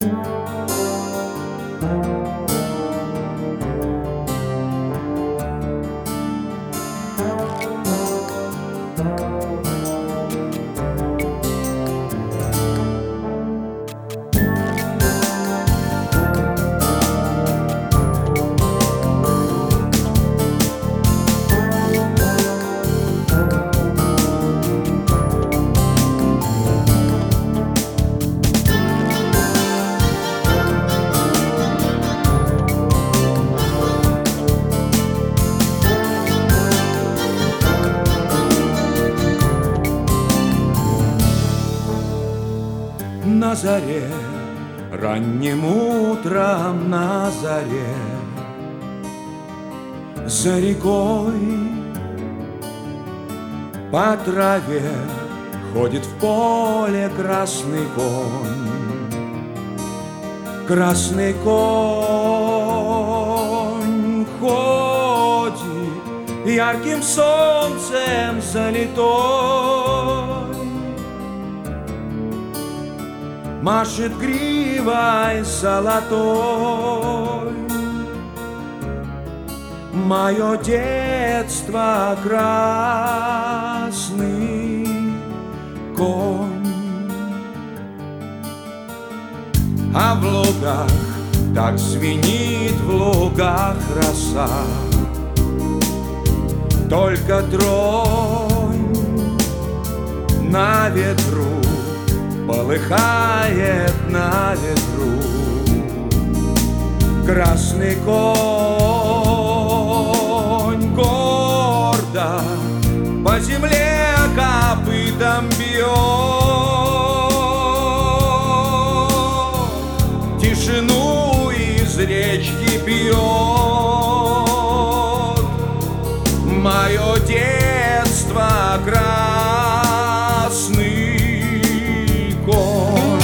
На заре, ранним утром на заре, за рекой по траве ходит в поле красный конь. Красный конь ходит ярким солнцем залитой, машет гривой золотой. Мое детство красный конь. А в лугах так звенит в лугах роса, только тронь на ветру, полыхает на ветру. Красный конь гордо по земле копытом бьет, тишину из речки пьет. Мое детство красный конь.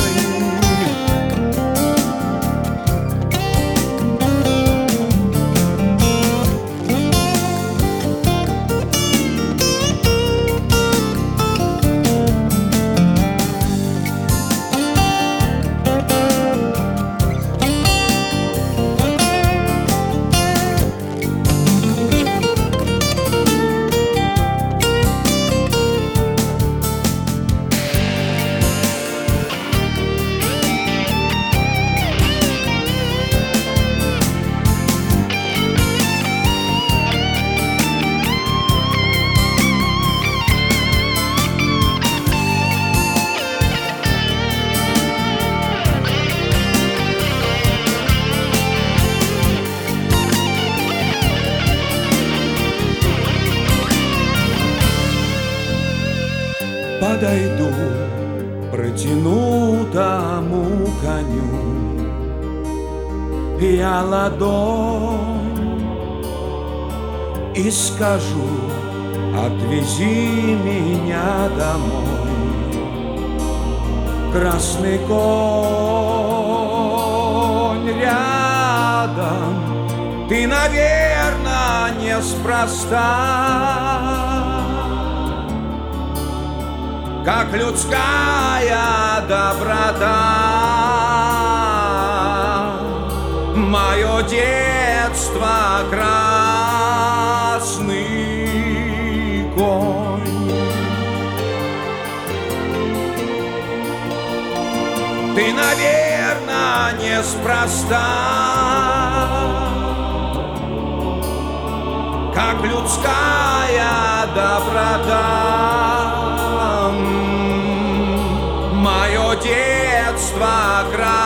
Подойду, протяну тому коню я ладонь и скажу: отвези меня домой. Красный конь рядом, ты, наверно, неспроста. Как людская доброта, мое детство красный конь. Ты, наверно, неспроста. Как людская доброта, мое детство красное.